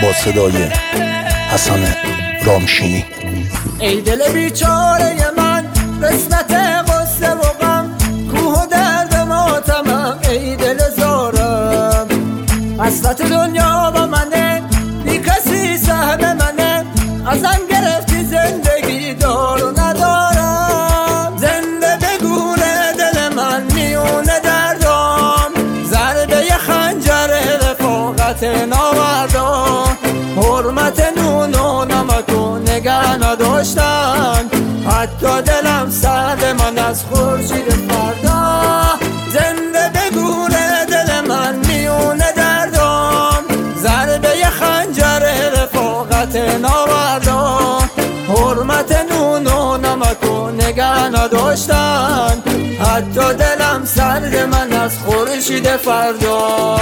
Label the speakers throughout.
Speaker 1: با صدای حسن رامشینی.
Speaker 2: ای دل بیچاره من، قسمت غصه و غم، کوه و درد ماتمم، ای دل زارم. حسرت دنیا با منه، بی کسی صاحب منه، ازم گرفتی زندگی دار و ندارم. زنده بگوره دل من میونه دردم، ضربه خنجر رفاقت ناوردم. حرمت نون و نمک و نگه نداشتن، حتی دلم سرد من از خورشید فردا. زنده بگوره دل من میونه دردم، ضربه خنجر رفاقت ناوردم. حرمت نون و نمک و نگه نداشتن، حتی دلم سرد من از خورشید فردا.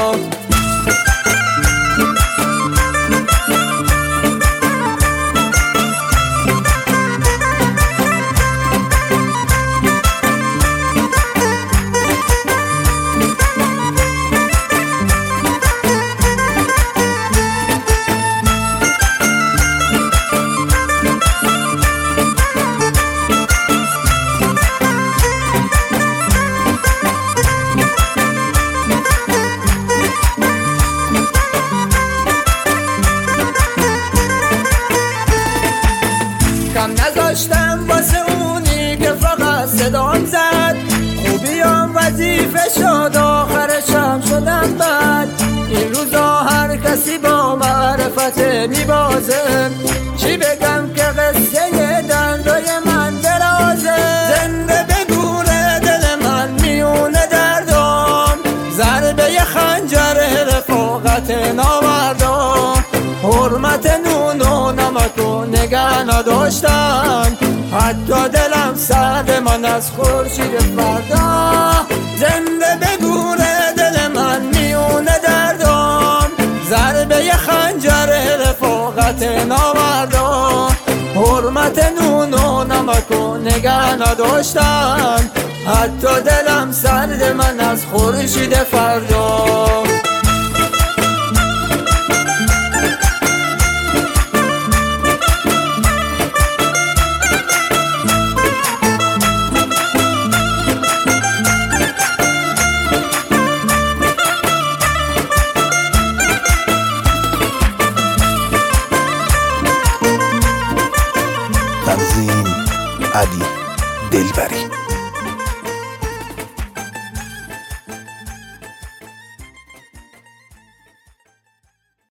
Speaker 2: کم نذاشتم واسه اونی که فقط صدام زد، خوبیام وظیفه شد آخرشم شدم بد. این روزا هر کسی با معرفت میبازه، چی بگم که قصه دردای من درازه. زنده بگوره دل من میونه دردم، ضربه خنجر رفاقت ناوردم. حرمت نون و نمک و نگه نداشتن، حتی دلم سرد من از خورشید فردا. زنده بگوره دل من میونه دردم، ضربه خنجر رفاقت ناوردم. حرمت نون و نمک و نگه نداشتن، حتی دلم سرد من از خورشید فردا.
Speaker 1: تنظیم علی دلبری.